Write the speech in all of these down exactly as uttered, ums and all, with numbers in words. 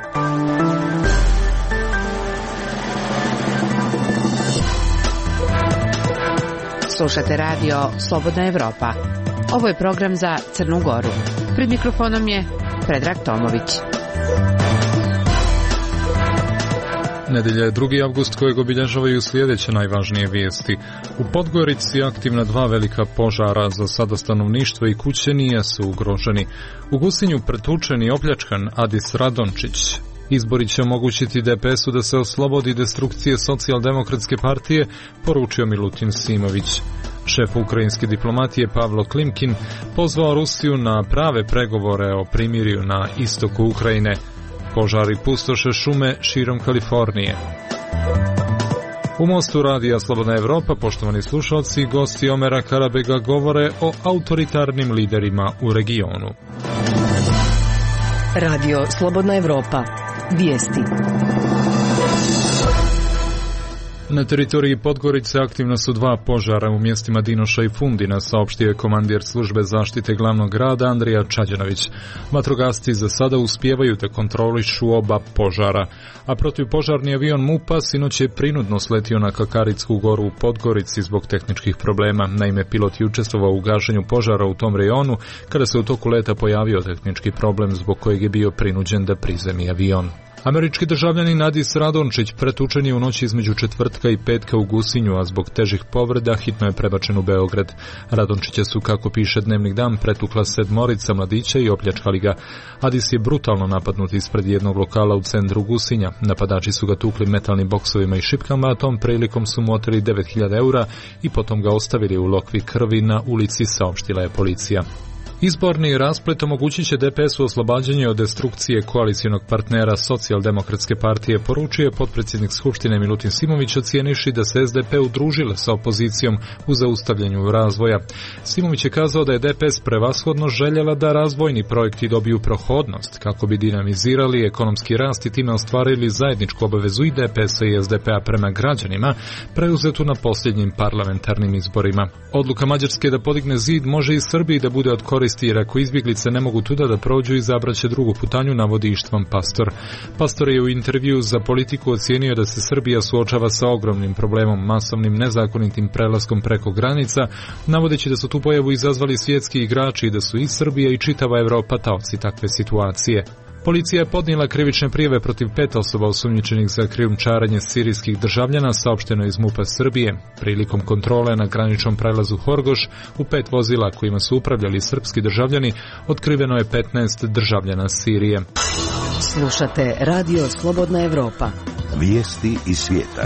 Slušate radio Slobodna Evropa. Ovo je program za Crnu Goru. Pred mikrofonom je Predrag Tomović. Nedelja je drugi avgust kojeg obilježavaju sljedeće najvažnije vijesti. U Podgorici aktivna dva velika požara, za sada stanovništvo i kuće nisu ugroženi. U Gusinju pretučen i opljačkan Adis Radončić. Izbori će omogućiti D P S-u da se oslobodi destrukcije Socijaldemokratske partije, poručio Milutin Simović. Šef ukrajinske diplomatije Pavlo Klimkin pozvao Rusiju na prave pregovore o primirju na istoku Ukrajine. Požari pustoše šume širom Kalifornije. U Mostu radija Slobodna Evropa, poštovani slušalci, gosti Omera Karabega govore o autoritarnim liderima u regionu. Radio Slobodna Evropa. Vijesti. Na teritoriji Podgorice aktivna su dva požara u mjestima Dinoša i Fundina, saopštio je komandir službe zaštite glavnog grada Andrija Čađanović. Vatrogasci za sada uspijevaju da kontrolišu oba požara, a protivpožarni avion MUP-a sinoć je prinudno sletio na Kakaricku goru u Podgorici zbog tehničkih problema. Naime, pilot je učestvovao u gašenju požara u tom rejonu kada se u toku leta pojavio tehnički problem zbog kojeg je bio prinuđen da prizemi avion. Američki državljanin Adis Radončić pretučen je u noći između četvrtka i petka u Gusinju, a zbog težih povreda hitno je prebačen u Beograd. Radončića su, kako piše Dnevnik Dan, pretukla sedmorica mladića i opljačkali ga. Adis je brutalno napadnut ispred jednog lokala u centru Gusinja. Napadači su ga tukli metalnim boksovima i šipkama, a tom prilikom su mu oteli devet hiljada eura i potom ga ostavili u lokvi krvi na ulici, saopštila je policija. Izborni rasplet omogućit će D P S-u oslobađanje od destrukcije koalicijonog partnera Socijaldemokratske partije, poručio je potpredsjednik Skupštine Milutin Simović, ocijenivši da se S D P udružile sa opozicijom u zaustavljanju razvoja. Simović je kazao da je D P S prevashodno željela da razvojni projekti dobiju prohodnost kako bi dinamizirali ekonomski rast i time ostvarili zajedničku obavezu i D P S-a i S D P-a prema građanima, preuzetu na posljednjim parlamentarnim izborima. Odluka Mađarske da podigne zid može i Srbiji da bude od koristi, jer ako izbjeglice ne mogu tuda da prođu, izabraće drugu putanju, navodi Ištvan Pastor. Pastor je u intervju za Politiku ocijenio da se Srbija suočava sa ogromnim problemom, masovnim nezakonitim prelaskom preko granica, navodeći da su tu pojavu izazvali svjetski igrači i da su i Srbija i čitava Evropa taoci takve situacije. Policija je podnijela krivične prijave protiv pet osoba osumnjičenih za krijumčarenje sirijskih državljana, saopšteno iz MUP-a Srbije. Prilikom kontrole na graničnom prelazu Horgoš u pet vozila kojima su upravljali srpski državljani otkriveno je petnaest državljana Sirije. Slušate Radio Slobodna Evropa. Vijesti iz svijeta.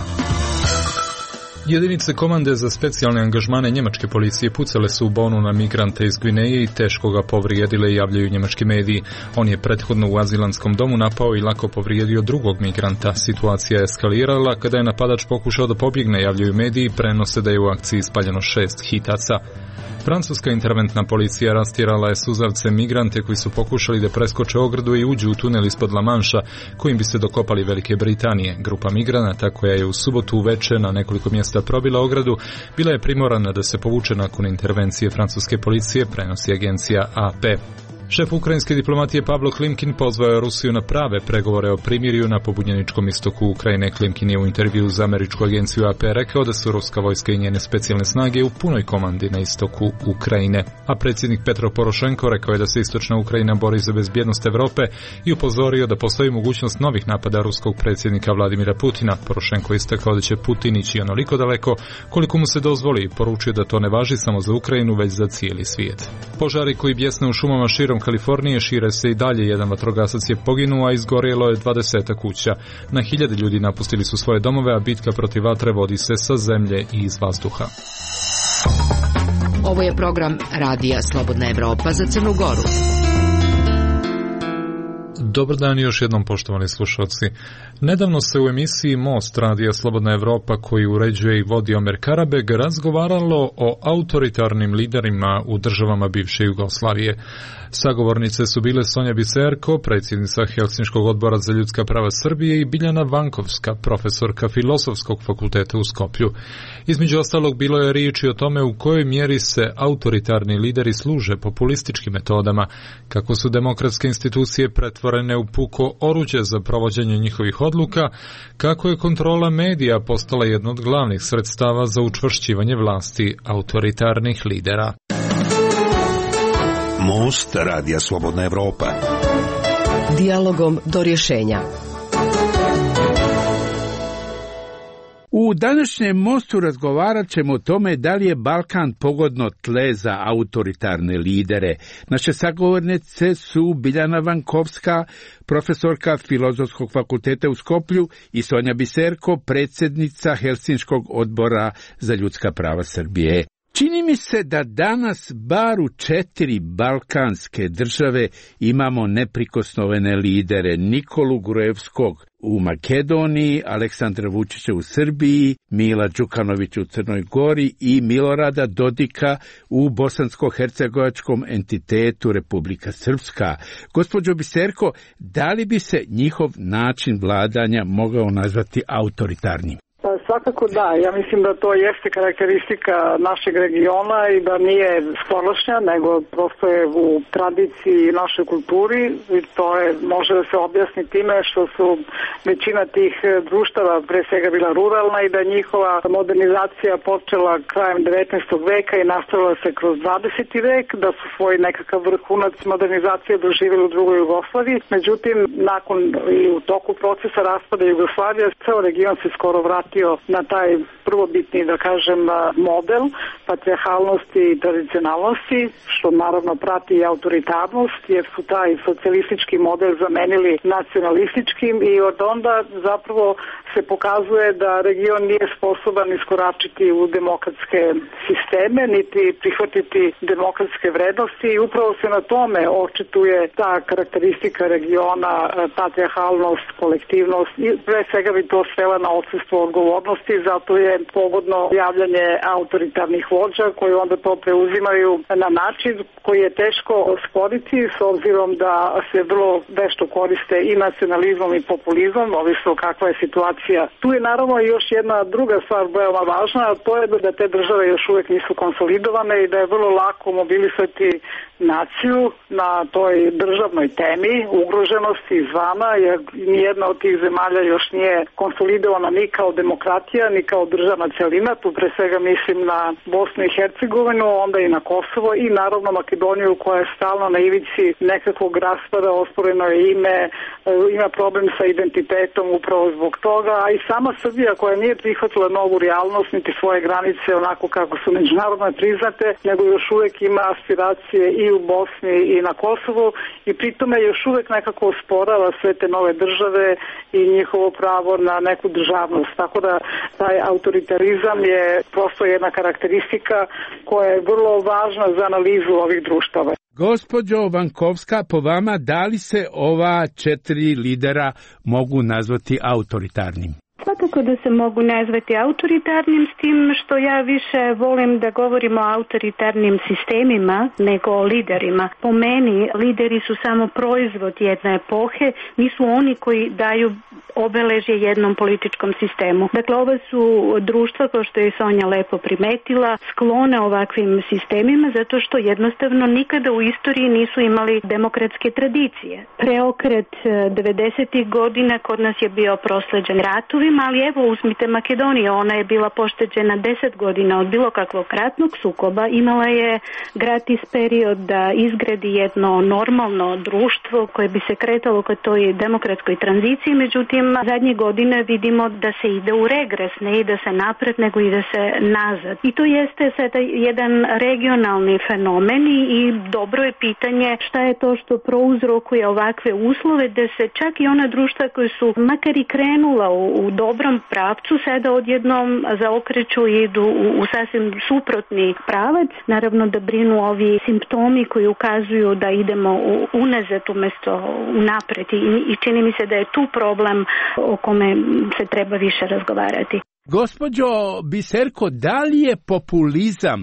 Jedinice komande za specijalne angažmane njemačke policije pucale su u Bonu na migrante iz Gvineje i teško ga povrijedile, javljaju njemački mediji. On je prethodno u azilantskom domu napao i lako povrijedio drugog migranta. Situacija je eskalirala kada je napadač pokušao da pobjegne, javljaju mediji, prenose da je u akciji spaljeno šest hitaca. Francuska interventna policija rastjerala je suzavce migrante koji su pokušali da preskoče ogradu i uđu u tunel ispod La Manša, kojim bi se dokopali Velike Britanije. Grupa migranata koja je u subotu uveče na nekoliko mjesta probila ogradu, bila je primorana da se povuče nakon intervencije francuske policije, prenosi agencija A P. Šef ukrajinske diplomatije Pavlo Klimkin pozvao je Rusiju na prave pregovore o primirju na pobunjeničkom istoku Ukrajine. Klimkin je u intervju za američku agenciju A P rekao da su ruska vojska i njene specijalne snage u punoj komandi na istoku Ukrajine. A predsjednik Petro Porošenko rekao je da se istočna Ukrajina bori za bezbjednost Evrope i upozorio da postoji mogućnost novih napada ruskog predsjednika Vladimira Putina. Porošenko je istakao da će Putin ići onoliko daleko koliko mu se dozvoli i poručio da to ne važi samo za Ukrajinu, već za cijeli svijet. Požari koji bjesne u šumama širom Kalifornije šire se i dalje. Jedan vatrogasac je poginuo, a izgorjelo je dvadeset kuća. Na hiljade ljudi napustili su svoje domove, a bitka protiv vatre vodi se sa zemlje i iz vazduha. Ovo je program Radija Slobodna Evropa za Crnu Goru. Dobar dan još jednom, poštovani slušalci. Nedavno se u emisiji Most radija Slobodna Evropa, koji uređuje i vodi Omer Karabeg, razgovaralo o autoritarnim liderima u državama bivše Jugoslavije. Sagovornice su bile Sonja Biserko, predsjednica Helsinškog odbora za ljudska prava Srbije, i Biljana Vankovska, profesorka Filozofskog fakulteta u Skoplju. Između ostalog bilo je riječi o tome u kojoj mjeri se autoritarni lideri služe populističkim metodama, kako su demokratske institucije pretvorene pretvorene u puko oruđe za provođenje njihovih odluka, kako je kontrola medija postala jedno od glavnih sredstava za učvršćivanje vlasti autoritarnih lidera. Most Radija Slobodna Evropa. Dijalogom do rješenja. U današnjem mostu razgovarat ćemo o tome da li je Balkan pogodno tle za autoritarne lidere. Naše sagovornice su Biljana Vankovska, profesorka Filozofskog fakulteta u Skoplju, i Sonja Biserko, predsjednica Helsinškog odbora za ljudska prava Srbije. Čini mi se da danas bar u četiri balkanske države imamo neprikosnovene lidere: Nikolu Gruevskog u Makedoniji, Aleksandra Vučića u Srbiji, Mila Đukanovića u Crnoj Gori i Milorada Dodika u bosansko-hercegovačkom entitetu Republika Srpska. Gospođo Biserko, da li bi se njihov način vladanja mogao nazvati autoritarnim? Svakako da, ja mislim da to jeste karakteristika našeg regiona i da nije skorošnja, nego prosto je u tradiciji našoj kulturi i to je, može da se objasni time što su većina tih društava pre svega bila ruralna i da njihova modernizacija počela krajem devetnaestog veka i nastavila se kroz dvadeseti vek, da su svoj nekakav vrhunac modernizacije doživjeli u drugoj Jugoslaviji. Međutim, nakon i u toku procesa raspada Jugoslavije, ceo region se skoro vratio na taj prvobitni, da kažem, model patrijarhalnosti i tradicionalnosti, što naravno prati i autoritarnost, jer su taj socijalistički model zamenili nacionalističkim i od onda zapravo se pokazuje da region nije sposoban iskoračiti u demokratske sisteme, niti prihvatiti demokratske vrednosti i upravo se na tome očituje ta karakteristika regiona, patrijarhalnost, kolektivnost i pre svega bi to svela na odsustvo odgovornosti, zato je pogodno javljanje autoritarnih vođa koji onda to preuzimaju na način koji je teško osporiti s obzirom da se vrlo vešto koriste i nacionalizmom i populizmom, ovisno kakva je situacija. Tu je naravno još jedna druga stvar veoma važna, a to je da te države još uvijek nisu konsolidovane i da je vrlo lako mobilisati naciju na toj državnoj temi ugroženosti izvana, jer nijedna od tih zemalja još nije konsolidovana ni kao demokratija, ni kao državna celina. Tu pre svega mislim na Bosnu i Hercegovinu, onda i na Kosovo i naravno Makedoniju koja je stalno na ivici nekakvog raspada, osporeno je ime, ima problem sa identitetom upravo zbog toga, a i sama Srbija koja nije prihvatila novu realnost niti svoje granice onako kako su međunarodno priznate, nego još uvijek ima aspiracije i u Bosni i na Kosovu i pritome još uvijek nekako osporava sve te nove države i njihovo pravo na neku državnost. Tako da taj autoritarizam je prosto jedna karakteristika koja je vrlo važna za analizu ovih društava. Gospođo Vankovska, po vama, da li se ova četiri lidera mogu nazvati autoritarnim? Svakako da se mogu nazvati autoritarnim, s tim što ja više volim da govorimo o autoritarnim sistemima nego o liderima. Po meni, lideri su samo proizvod jedne epohe, nisu oni koji daju obeležje jednom političkom sistemu. Dakle, ova su društva, kao što je Sonja lepo primetila, sklone ovakvim sistemima zato što jednostavno nikada u istoriji nisu imali demokratske tradicije. Preokret devedesetih godina kod nas je bio prosleđen ratovima, ali evo uzmite Makedoniju, ona je bila pošteđena deset godina od bilo kakvog ratnog sukoba, imala je gratis period da izgradi jedno normalno društvo koje bi se kretalo ka toj demokratskoj tranziciji, međutim zadnje godine vidimo da se ide u regres, ne ide se napred nego ide se nazad. I to jeste sada jedan regionalni fenomen i dobro je pitanje šta je to što prouzrokuje ovakve uslove da se čak i ona društva koje su makar i krenula u, u dobrom pravcu sada odjednom zaokreću i idu u, u sasvim suprotni pravac. Naravno da brinu ovi simptomi koji ukazuju da idemo u, unazad umjesto unapred i, i čini mi se da je tu problem o kome se treba više razgovarati. Gospođo Biserko, da li je populizam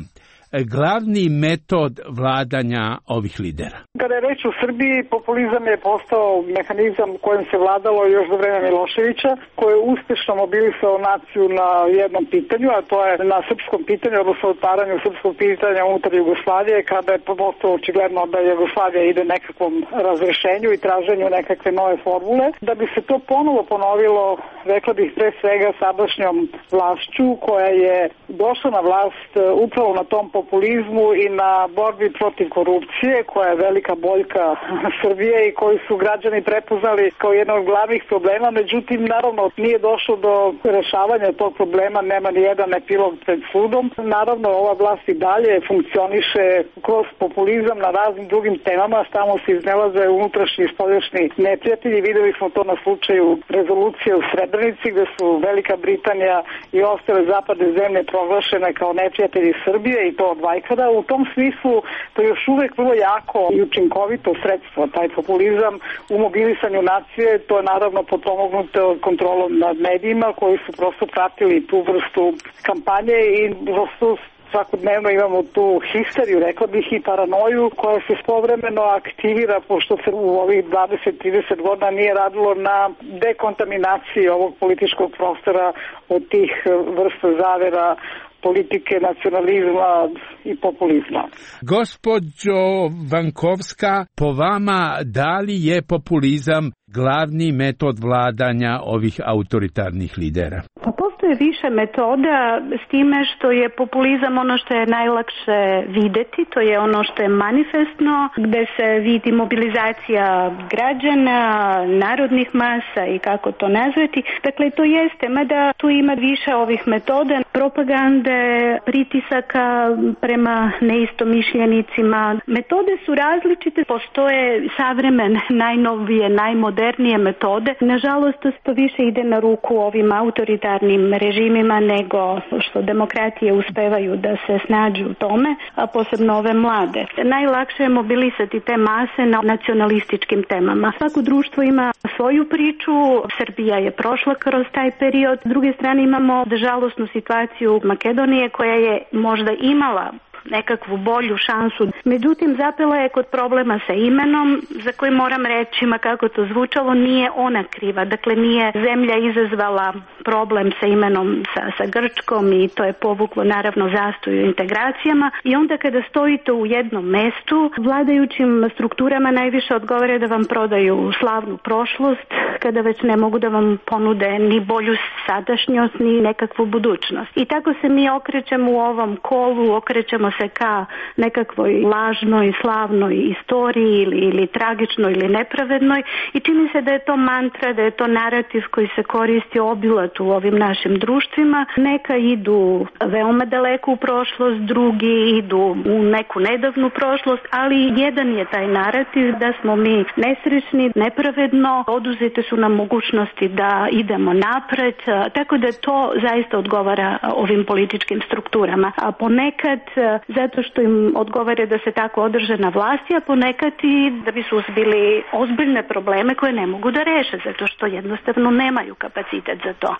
glavni metod vladanja ovih lidera? Kada je reč o Srbiji, populizam je postao mehanizam kojim se vladalo još za vreme Miloševića, koji je uspešno mobilisao naciju na jednom pitanju, a to je na srpskom pitanju, odnosno otvaranju srpskog pitanja unutar Jugoslavije, kada je postao očigledno da Jugoslavija ide nekakvom razrešenju i traženju nekakve nove formule. Da bi se to ponovo ponovilo, rekla bih pre svega sadašnjom vlašću koja je došla na vlast upravo na tom populizmu i na borbi protiv korupcije, koja je velika boljka Srbije i koju su građani prepoznali kao jedan od glavnih problema. Međutim, naravno, nije došlo do rešavanja tog problema, nema ni jedan epilog pred sudom. Naravno, ova vlast i dalje funkcioniše kroz populizam na raznim drugim temama, tamo se iznelaze unutrašnji i spoljašnji neprijatelji. Videli smo to na slučaju rezolucije u Srebrenici, gde su Velika Britanija i ostale zapadne zemlje proglašene kao neprijatelji Srbije i to od vajkada. U tom smislu to je još uvek vrlo jako i učinkovito sredstvo, taj populizam u mobilisanju nacije. To je naravno potpomognuto kontrolom nad medijima koji su prosto pratili tu vrstu kampanje i prosto svakodnevno imamo tu histeriju, rekla bih, i paranoju koja se povremeno aktivira, pošto se u ovih dvadeset do trideset godina nije radilo na dekontaminaciji ovog političkog prostora od tih vrsta zavera, politike, nacionalizma i populizma. Gospođo Vankovska, po vama, da li je populizam glavni metod vladanja ovih autoritarnih lidera? Pa postoje više metoda, s time što je populizam ono što je najlakše videti, to je ono što je manifestno, gde se vidi mobilizacija građana, narodnih masa i kako to nazvati. Dakle, to jeste, mada tu ima više ovih metoda, propagande, pritisaka prema neistomišljenicima. Metode su različite, postoje savremene, najnovije, najmodernije metode. Nažalost, to više ide na ruku ovim autoritarnim režimima nego što demokratije uspevaju da se snađu u tome, a posebno ove mlade. Najlakše je mobilisati te mase na nacionalističkim temama. Svako društvo ima svoju priču, Srbija je prošla kroz taj period. S druge strane imamo žalosnu situaciju Makedonije koja je možda imala nekakvu bolju šansu. Međutim, zapela je kod problema sa imenom, za koji moram reći, ma kako to zvučalo, nije ona kriva. Dakle, nije zemlja izazvala problem sa imenom sa, sa Grčkom i to je povuklo naravno zastoju integracijama. I onda kada stojite u jednom mestu, vladajućim strukturama najviše odgovore da vam prodaju slavnu prošlost, kada već ne mogu da vam ponude ni bolju sadašnjost, ni nekakvu budućnost. I tako se mi okrećemo u ovom kolu, okrećemo se ka nekakvoj lažnoj, slavnoj istoriji ili, ili tragičnoj ili nepravednoj i čini se da je to mantra, da je to narativ koji se koristi obilat u ovim našim društvima. Neka idu veoma daleko u prošlost, drugi idu u neku nedavnu prošlost, ali jedan je taj narativ da smo mi nesrećni, nepravedno, oduzete su nam mogućnosti da idemo napred, tako da to zaista odgovara ovim političkim strukturama. A ponekad zato što im odgovara da se tako održe na vlasti, a ponekad i da bi suzbili ozbiljne probleme koje ne mogu da reše, zato što jednostavno nemaju kapacitet za to.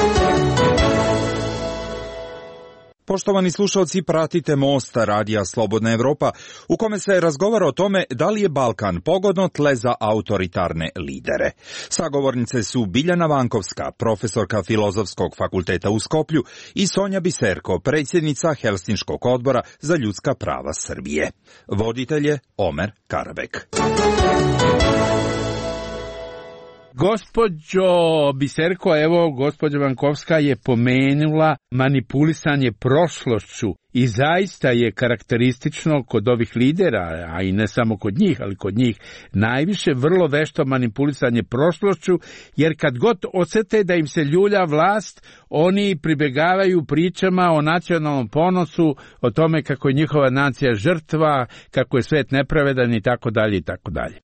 Poštovani slušalci, pratite Most radija Slobodna Evropa, u kome se razgovara o tome da li je Balkan pogodno tle za autoritarne lidere. Sagovornice su Biljana Vankovska, profesorka Filozofskog fakulteta u Skoplju, i Sonja Biserko, predsjednica Helsinškog odbora za ljudska prava Srbije. Voditelj je Omer Karabek. Gospođo Biserko, evo, gospođa Vankovska je pomenula manipulisanje prošlošću i zaista je karakteristično kod ovih lidera, a i ne samo kod njih, ali kod njih najviše vrlo vešto manipulisanje prošlošću, jer kad god osete da im se ljulja vlast, oni pribegavaju pričama o nacionalnom ponosu, o tome kako je njihova nacija žrtva, kako je svet nepravedan i tako dalje i tako dalje. Mislim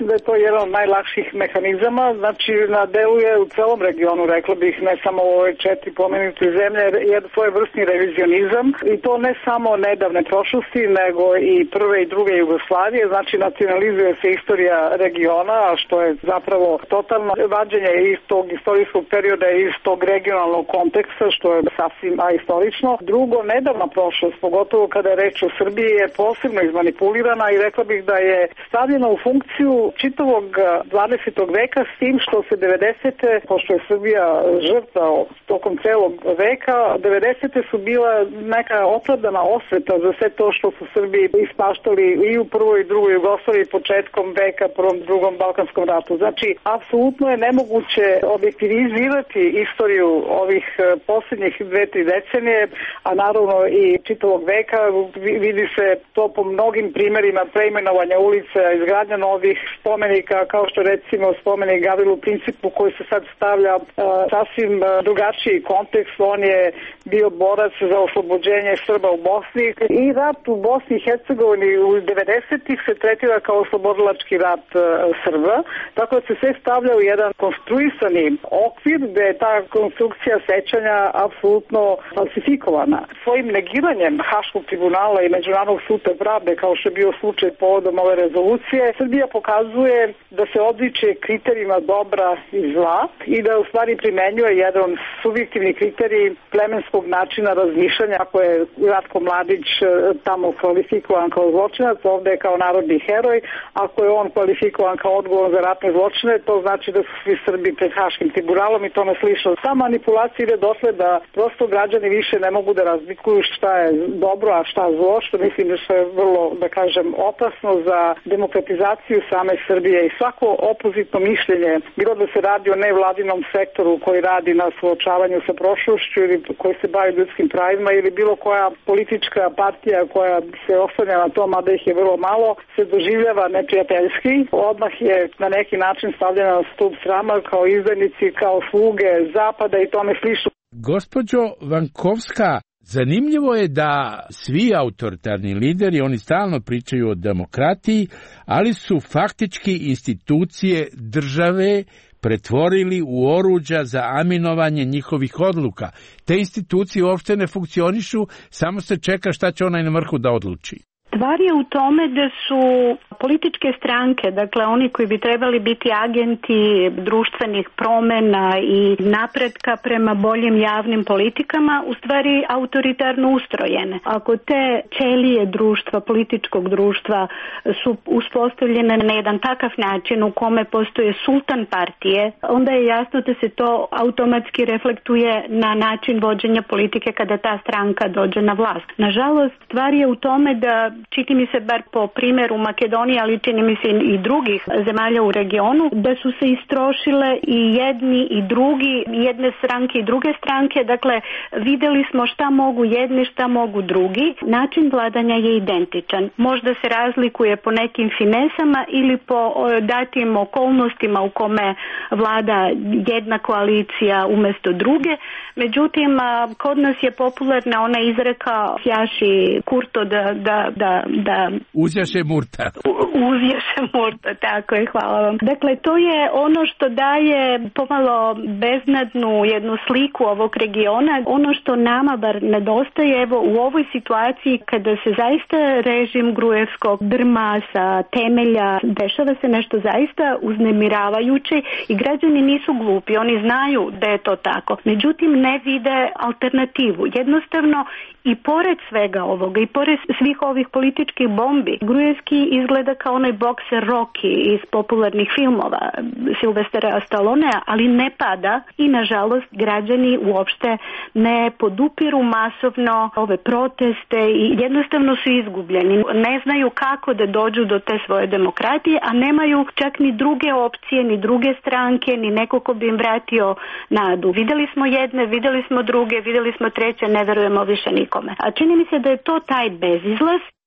mislim da je to jedan od najlakših mehanizama, znači na delu je u celom regionu, rekla bih, ne samo u ove četiri pomenute zemlje, jer svoj vrstni revizionizam i to ne samo nedavne prošlosti, nego i prve i druge Jugoslavije, znači nacionalizuje se istorija regiona, a što je zapravo totalno vađenje iz tog istorijskog perioda, iz tog regionalnog konteksta, što je sasvim ahistorično. Drugo, nedavna prošlost, pogotovo kada je reč o Srbiji, je posebno izmanipulirana i rekla bih da je stavljena u funkciju čitavog dvadesetog veka, s tim što se devedesete, pošto je Srbija žrtva tokom celog veka, devedesete su bila neka opravdana osveta za sve to što su Srbi ispaštali i u prvoj i drugoj Jugoslaviji početkom veka, prvom, drugom Balkanskom ratu. Znači, apsolutno je nemoguće objektivizirati istoriju ovih posljednjih dve, tri decenije, a naravno i čitavog veka. Vidi se to po mnogim primjerima preimenovanja ulica, izgradnja novih spomenika, kao što recimo spomenik Gavrilu Principu koji se sad stavlja uh, sasvim uh, drugačiji kontekst. On je bio borac za oslobođenje Srba u Bosni i rat u Bosni i Hercegovini u devedesetih se tretira kao oslobodilački rat uh, Srba, tako da se sve stavlja u jedan konstruisani okvir gde je ta konstrukcija sećanja apsolutno falsifikovana. Svojim negiranjem Haškog tribunala i Međunarodnog suda pravde, kao što je bio slučaj povodom ove rezolucije, Srbija pokazuje da se odriče kriterijima dobra i zla i da u stvari primenjuje jedan subjektivni kriterij plemenskog načina razmišljanja, ako je Ratko Mladić tamo kvalifikovan kao zločinac, ovde je kao narodni heroj, ako je on kvalifikovan kao odgovoran za ratne zločine, to znači da su svi Srbi pred Haškim tribunalom i tome slično. Ta manipulacija ide dotle da prosto građani više ne mogu da razlikuju šta je dobro, a šta zlo, što mislim da je vrlo, da kažem, opasno za demokratizaciju same Srbije i svako opozitno mišljenje, bilo da se radi o nevladinom sektoru koji radi na suočavanju sa prošlošću ili koji se bavi ljudskim pravima ili bilo koja politička partija koja se oslanja na to, mada ih je vrlo malo, se doživljava neprijateljski. Odmah je na neki način stavljena na stup srama kao izdajnici, kao sluge Zapada i tome slično. Gospođo Vankovska, zanimljivo je da svi autoritarni lideri, oni stalno pričaju o demokratiji, ali su faktički institucije države pretvorili u oruđa za aminovanje njihovih odluka. Te institucije uopšte ne funkcionišu, samo se čeka šta će onaj na vrhu da odluči. Stvar je u tome da su političke stranke, dakle oni koji bi trebali biti agenti društvenih promjena i napretka prema boljim javnim politikama, u stvari autoritarno ustrojene. Ako te ćelije društva, političkog društva su uspostavljene na jedan takav način u kome postoje sultan partije, onda je jasno da se to automatski reflektuje na način vođenja politike kada ta stranka dođe na vlast. Nažalost, stvar je u tome da čini mi se bar po primjeru Makedonije, ali čini mi se i drugih zemalja u regionu, da su se istrošile i jedni i drugi, jedne stranke i druge stranke. Dakle, vidjeli smo šta mogu jedni, šta mogu drugi. Način vladanja je identičan. Možda se razlikuje po nekim finesama ili po datim okolnostima u kome vlada jedna koalicija umjesto druge. Međutim, kod nas je popularna ona izreka "Jaši kurto da, da, da da uzjaše murta. Uzjaše murta, tako je, hvala vam. Dakle, to je ono što daje pomalo beznadnu jednu sliku ovog regiona. Ono što nama bar nedostaje, evo u ovoj situaciji kada se zaista režim Gruevskog drma sa temelja, dešava se nešto zaista uznemiravajuće i građani nisu glupi, oni znaju da je to tako. Međutim, ne vide alternativu. Jednostavno, i pored svega ovoga, i pored svih ovih političkih bombi, Gruevski izgleda kao onaj bokser Rocky iz popularnih filmova Silvestra Stallonea, ali ne pada i nažalost građani uopšte ne podupiru masovno ove proteste i jednostavno su izgubljeni. Ne znaju kako da dođu do te svoje demokratije, a nemaju čak ni druge opcije, ni druge stranke, ni neko ko bi im vratio nadu. Vidjeli smo jedne, vidjeli smo druge, vidjeli smo treće, ne verujemo više nikome. A čini mi se da je to taj bezizlaz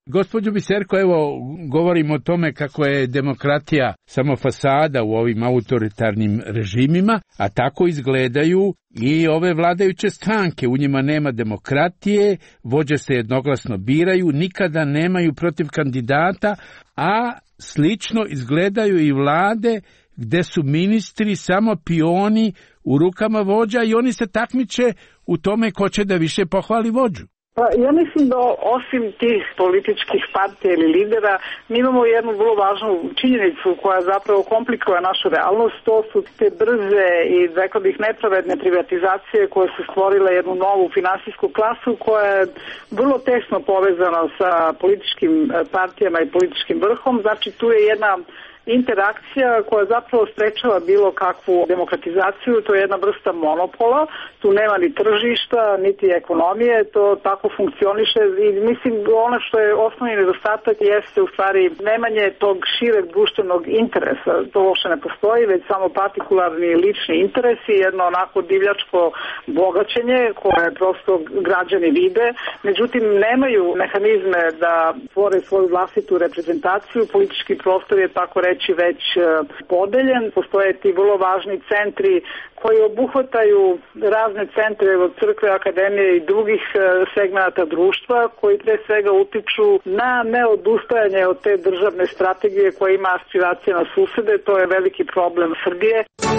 Gospođo Biserko, evo, govorimo o tome kako je demokratija samo fasada u ovim autoritarnim režimima, a tako izgledaju i ove vladajuće stranke. U njima nema demokratije, vođe se jednoglasno biraju, nikada nemaju protiv kandidata, a slično izgledaju i vlade gde su ministri samo pioni u rukama vođa i oni se takmiče u tome ko će da više pohvali vođu. Pa ja mislim da osim tih političkih partija ili lidera, mi imamo jednu vrlo važnu činjenicu koja zapravo komplikuje našu realnost. To su te brze i, rekao bih, nepravedne privatizacije koje su stvorile jednu novu finansijsku klasu koja je vrlo tesno povezana sa političkim partijama i političkim vrhom. Znači tu je jedna interakcija koja zapravo sprečava bilo kakvu demokratizaciju, to je jedna vrsta monopola, tu nema ni tržišta, niti ekonomije, to tako funkcioniše i mislim ono što je osnovni nedostatak jeste u stvari nemanje tog šireg društvenog interesa, to uopšte ne postoji, već samo partikularni lični interesi, jedno onako divljačko bogaćenje koje prosto građani vide, međutim nemaju mehanizme da stvore svoju vlastitu reprezentaciju, politički prostor je tako reći već podeljen, postoje ti vrlo važni centri koji obuhvataju razne centre od crkve, akademije i drugih segmenata društva koji pre svega utiču na neodustajanje od te državne strategije koja ima aspiracije na susede, to je veliki problem Srbije.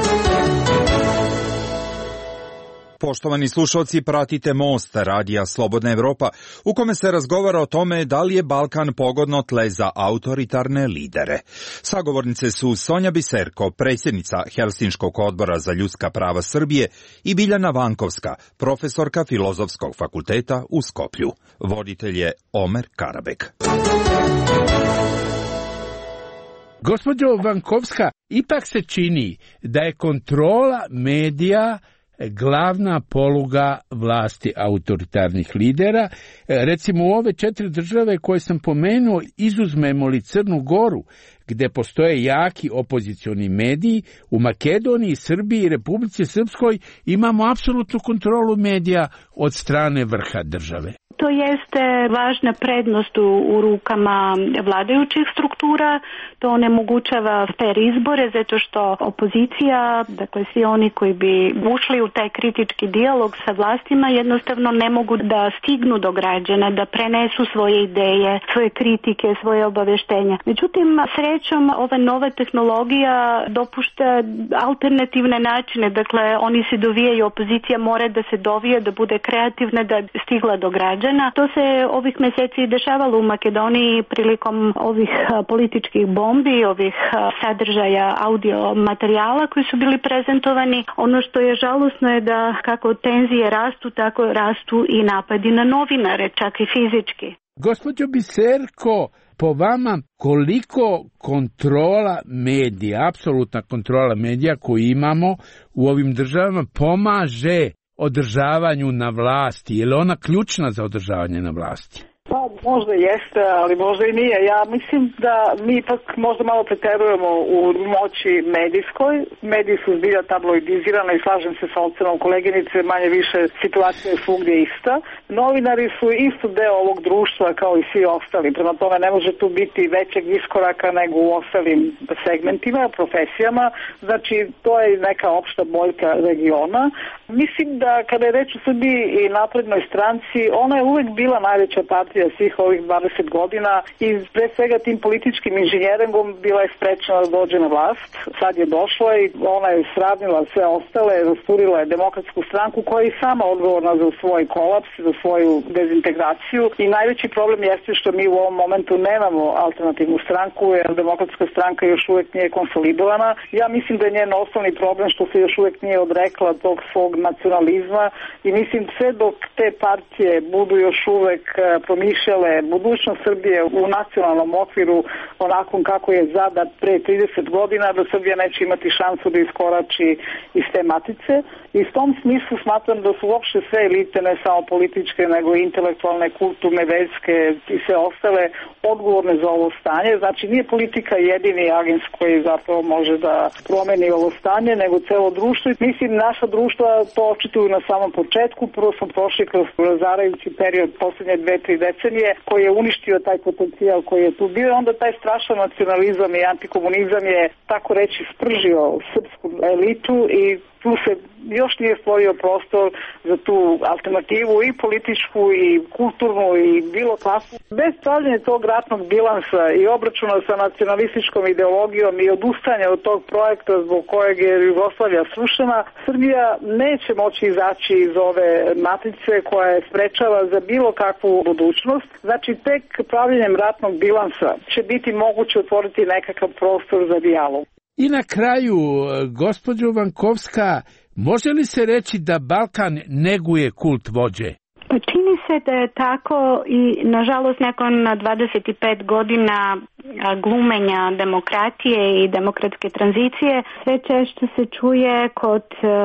Poštovani slušalci, pratite Most, radija Slobodna Evropa, u kome se razgovara o tome da li je Balkan pogodno tle za autoritarne lidere. Sagovornice su Sonja Biserko, predsjednica Helsinškog odbora za ljudska prava Srbije, i Biljana Vankovska, profesorka Filozofskog fakulteta u Skoplju. Voditelj je Omer Karabek. Gospođo Vankovska, ipak se čini da je kontrola medija glavna poluga vlasti autoritarnih lidera. Recimo u ove četiri države koje sam pomenuo, izuzmemo li Crnu Goru, gde postoje jaki opozicioni mediji, u Makedoniji, Srbiji i Republici Srpskoj imamo apsolutnu kontrolu medija od strane vrha države. To jeste važna prednost u, u rukama vladajućih struktura, to onemogućava fer izbore zato što opozicija, dakle svi oni koji bi ušli u taj kritički dijalog sa vlastima jednostavno ne mogu da stignu do građana, da prenesu svoje ideje, svoje kritike, svoje obaveštenja. Međutim, srećom ova nova tehnologija dopušta alternativne načine, dakle oni se dovijaju, opozicija mora da se dovije, da bude kreativna, da stigla do građana. To se ovih mjeseci dešavalo u Makedoniji prilikom ovih političkih bombi, ovih sadržaja audio materijala koji su bili prezentovani. Ono što je žalosno je da kako tenzije rastu, tako rastu i napadi na novinare, čak i fizički. Gospođo Biserko, po vama koliko kontrola medija, apsolutna kontrola medija koju imamo u ovim državama pomaže održavanju na vlasti? Je li ona ključna za održavanje na vlasti? Pa možda jeste, ali možda i nije. Ja mislim da mi ipak možda malo preterujemo u moći medijskoj. Mediji su zbilja tabloidizirane i slažem se sa ocenom koleginice, manje više situacija je svugdje ista. Novinari su isto deo ovog društva kao i svi ostali. Prema tome ne može tu biti većeg iskoraka nego u ostalim segmentima, profesijama. Znači to je neka opšta boljka regiona. Mislim da kada je reč o Srbiji i naprednoj stranci, ona je uvek bila najveća partija svih ovih dvadeset godina i pre svega tim političkim inženjeringom bila je sprečena da dođe na vlast. Sad je došla i ona je sravnila sve ostale, rasturila je Demokratsku stranku koja je sama odgovorna za svoj kolaps, za svoju dezintegraciju i najveći problem jeste što mi u ovom momentu nemamo alternativnu stranku jer Demokratska stranka još uvek nije konsolidovana. Ja mislim da je njen osnovni problem što se još uvek nije odrekla tog svog nacionalizma i mislim sve dok te partije budu još uvek promišljale budućnost Srbije u nacionalnom okviru onakvom kako je zadat pre trideset godina, da Srbija neće imati šansu da iskorači iz te matice. I s tom smislu smatram da su uopšte sve elite, ne samo političke, nego i intelektualne, kulturne, verske i sve ostale odgovorne za ovo stanje. Znači nije politika jedini agens koji zapravo može da promeni ovo stanje, nego celo društvo. Mislim, naša društva to očituju na samom početku. Prvo smo prošli kroz razarajući period posljednje dve, tri decenije koji je uništio taj potencijal koji je tu bio. Onda taj strašan nacionalizam i antikomunizam je, tako reći, spržio srpsku elitu i tu se još nije stvorio prostor za tu alternativu i političku i kulturnu i bilo kakvu. Bez pravljenja tog ratnog bilansa i obračuna sa nacionalističkom ideologijom i odustanja od tog projekta zbog kojeg je Jugoslavija srušena, Srbija neće moći izaći iz ove matrice koja je sprečava za bilo kakvu budućnost. Znači tek pravljenjem ratnog bilansa će biti moguće otvoriti nekakav prostor za dijalog. I na kraju, gospođo Vankovska, može li se reći da Balkan neguje kult vođe? Čini se da je tako i nažalost nakon dvadeset pet godina glumenja demokratije i demokratske tranzicije sve češće se čuje kod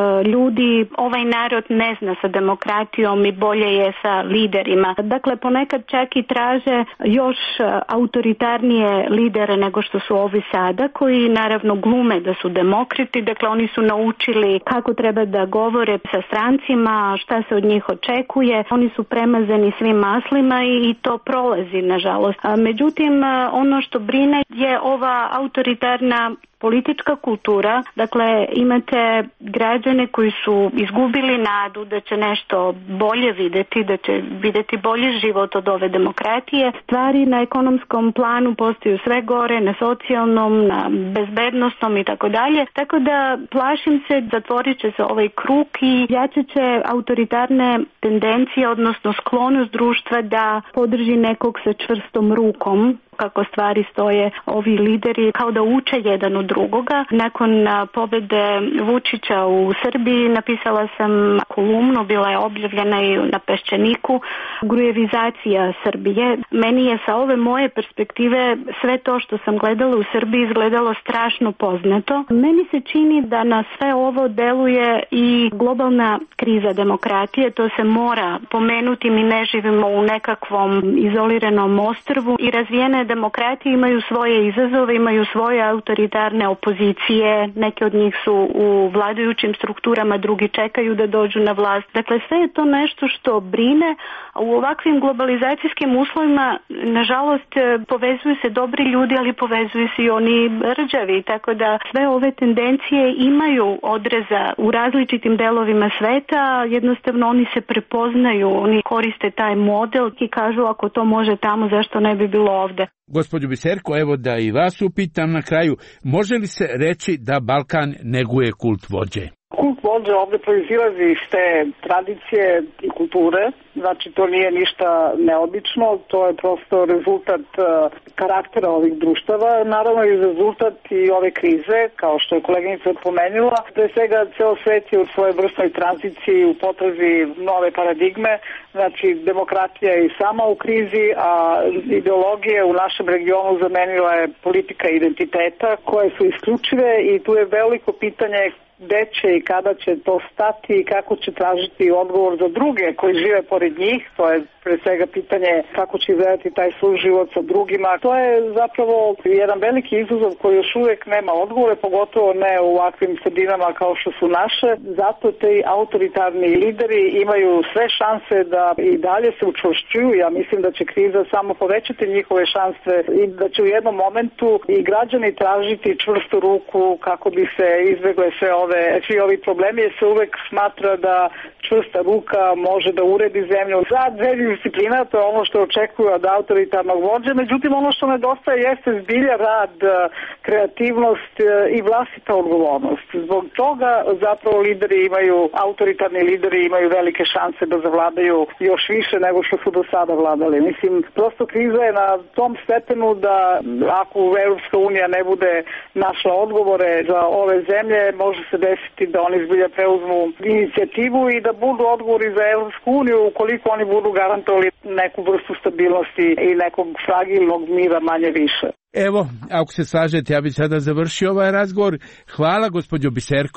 ljudi ovaj narod ne zna sa demokratijom i bolje je sa liderima. Dakle, ponekad čak i traže još autoritarnije lidere nego što su ovi sada, koji naravno glume da su demokrati. Dakle, oni su naučili kako treba da govore sa strancima, šta se od njih očekuje. Oni su premazani svim maslima i, i to prolazi, nažalost. A, međutim, ono što brine je ova autoritarna politička kultura. Dakle, imate građane koji su izgubili nadu da će nešto bolje vidjeti, da će vidjeti bolji život od ove demokratije. Stvari na ekonomskom planu postaju sve gore, na socijalnom, na bezbednostnom i tako dalje. Tako da plašim se, zatvorit će se ovaj krug i jačat će autoritarne tendencije, odnosno sklonost društva da podrži nekog sa čvrstom rukom. Kako stvari stoje, ovi lideri kao da uče jedan od drugoga. Nakon pobjede Vučića u Srbiji napisala sam kolumnu, bila je objavljena i na Peščaniku, grujevizacija Srbije. Meni je sa ove moje perspektive sve to što sam gledala u Srbiji izgledalo strašno poznato. Meni se čini da na sve ovo deluje i globalna kriza demokratije, to se mora pomenuti, mi ne živimo u nekakvom izoliranom ostrvu i razvijene demokratije imaju svoje izazove, imaju svoje autoritarne opozicije, neke od njih su u vladajućim strukturama, drugi čekaju da dođu na vlast. Dakle, sve je to nešto što brine, a u ovakvim globalizacijskim uslovima, nažalost, povezuju se dobri ljudi, ali povezuju se i oni rđavi, tako da sve ove tendencije imaju odreza u različitim delovima sveta, jednostavno oni se prepoznaju, oni koriste taj model i kažu ako to može tamo, zašto ne bi bilo ovde. Gospođo Biserko, evo da i vas upitam na kraju, može li se reći da Balkan neguje kult vođe? Kult vođe ovdje proizilazi iz te tradicije i kulture, znači to nije ništa neobično, to je prosto rezultat uh, karaktera ovih društava, naravno i rezultat i ove krize, kao što je koleginica pomenula. Pre svega ceo svet je u svojoj vrstnoj tranziciji u potrazi nove paradigme, znači demokratija je i sama u krizi, a ideologije u našem regionu zamenila je politika identiteta koje su isključive i tu je veliko pitanje gde će i kada će to stati i kako će tražiti odgovor za druge koji žive pored njih. To je pre svega pitanje kako će izgledati taj suživot sa drugima. To je zapravo jedan veliki izazov koji još uvijek nema odgovore, pogotovo ne u ovakvim sredinama kao što su naše. Zato te autoritarni lideri imaju sve šanse da i dalje se učvršćuju. Ja mislim da će kriza samo povećati njihove šanse i da će u jednom momentu i građani tražiti čvrstu ruku kako bi se izbjegle sve ove svi ovi problemi, jer se uvek smatra da čvrsta ruka može da uredi zemlju. Za dve disciplina, to je ono što očekuju od autoritarnog vođe, međutim ono što nedostaje jeste zbilja rad, kreativnost i vlastita odgovornost. Zbog toga zapravo lideri imaju, autoritarni lideri imaju velike šanse da zavladaju još više nego što su do sada vladali. Mislim, prosto kriza je na tom stepenu da ako Evropska unija ne bude našla odgovore za ove zemlje, može se desiti da oni zbilja preuzmu inicijativu i da budu odgovori za Evropsku uniju ukoliko oni budu garantovali neku vrstu stabilnosti i nekog fragilnog mira manje više. Evo, ako se slažete, ja bih sada završio ovaj razgovor. Hvala, gospođo Biserko.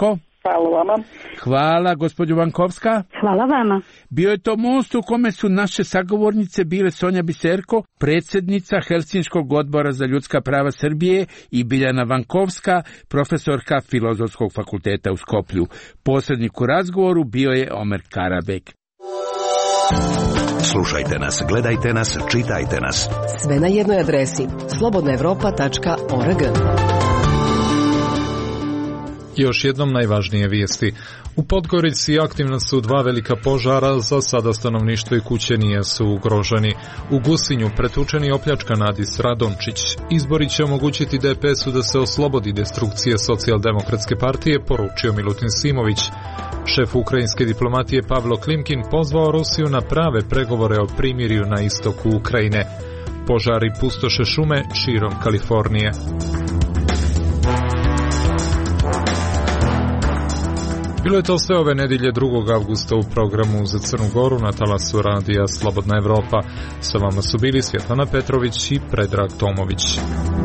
Hvala vama. Hvala, gospođo Vankovska. Hvala vama. Bio je to most u kome su naše sagovornice bile Sonja Biserko, predsjednica Helsinškog odbora za ljudska prava Srbije, i Biljana Vankovska, profesorka Filozofskog fakulteta u Skoplju. Posrednik u razgovoru bio je Omer Karabek. Slušajte nas, gledajte nas, čitajte nas. Sve na jednoj adresi slobodna evropa tačka org. Još jednom najvažnije vijesti. U Podgorici aktivna su dva velika požara, za sada stanovništvo i kuće nisu ugroženi. U Gusinju pretučeni i opljačkan Adis Radončić. Izbori će omogućiti D P S-u da se oslobodi destrukcije Socijaldemokratske partije, poručio Milutin Simović. Šef ukrajinske diplomatije Pavlo Klimkin pozvao Rusiju na prave pregovore o primirju na istoku Ukrajine. Požari pustoše šume širom Kalifornije. Bilo je to sve ove nedjelje drugog avgusta u programu za Crnu Goru na talasu radija Slobodna Evropa. Sa vama su bili Svjetlana Petrović i Predrag Tomović.